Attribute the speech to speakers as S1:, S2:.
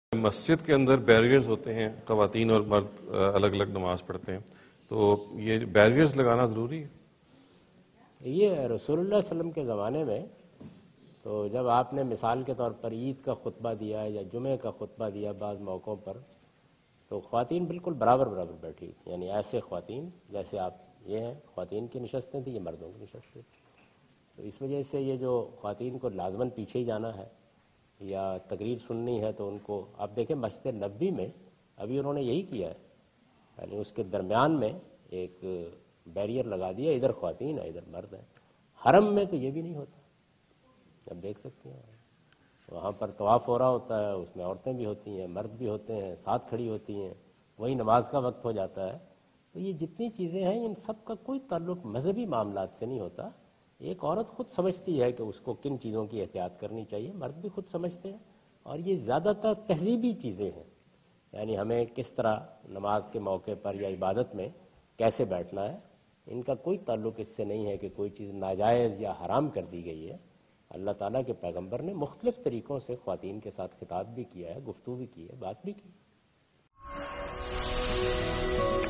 S1: مسجد کے اندر بیریئرز ہوتے ہیں، خواتین اور مرد الگ الگ نماز پڑھتے ہیں، تو یہ بیریئرز لگانا ضروری ہے؟
S2: یہ رسول اللہ علیہ وسلم کے زمانے میں تو جب آپ نے مثال کے طور پر عید کا خطبہ دیا یا جمعہ کا خطبہ دیا بعض موقعوں پر، تو خواتین بالکل برابر برابر بیٹھی ہوئی تھیں، یعنی ایسے خواتین جیسے آپ یہ ہیں، خواتین کی نشستیں تھیں، یہ مردوں کی نشستیں تھیں. تو اس وجہ سے یہ جو خواتین کو لازماً پیچھے ہی جانا ہے یا تقریر سننی ہے تو ان کو آپ دیکھیں مسجد نبوی میں ابھی انہوں نے یہی کیا ہے، یعنی اس کے درمیان میں ایک بیریئر لگا دیا، ادھر خواتین ہے ادھر مرد ہیں. حرم میں تو یہ بھی نہیں ہوتا، اب دیکھ سکتے ہیں وہاں پر طواف ہو رہا ہوتا ہے، اس میں عورتیں بھی ہوتی ہیں، مرد بھی ہوتے ہیں، ساتھ کھڑی ہوتی ہیں، وہی نماز کا وقت ہو جاتا ہے. تو یہ جتنی چیزیں ہیں ان سب کا کوئی تعلق مذہبی معاملات سے نہیں ہوتا. ایک عورت خود سمجھتی ہے کہ اس کو کن چیزوں کی احتیاط کرنی چاہیے، مرد بھی خود سمجھتے ہیں، اور یہ زیادہ تر تہذیبی چیزیں ہیں، یعنی ہمیں کس طرح نماز کے موقع پر یا عبادت میں کیسے بیٹھنا ہے. ان کا کوئی تعلق اس سے نہیں ہے کہ کوئی چیز ناجائز یا حرام کر دی گئی ہے. اللہ تعالیٰ کے پیغمبر نے مختلف طریقوں سے خواتین کے ساتھ خطاب بھی کیا ہے، گفتگو بھی کی ہے، بات بھی کی.